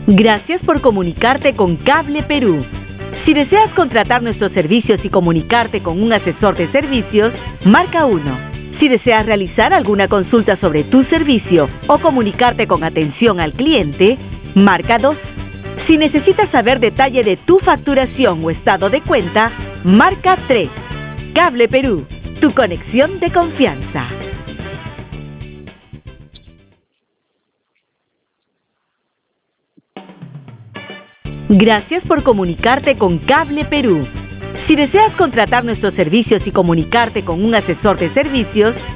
Gracias por comunicarte con Cable Perú. Si deseas contratar nuestros servicios y comunicarte con un asesor de servicios, marca 1. Si deseas realizar alguna consulta sobre tu servicio o comunicarte con atención al cliente, marca 2. Si necesitas saber detalle de tu facturación o estado de cuenta, marca 3. Cable Perú, tu conexión de confianza. Gracias por comunicarte con Cable Perú. Si deseas contratar nuestros servicios y comunicarte con un asesor de servicios,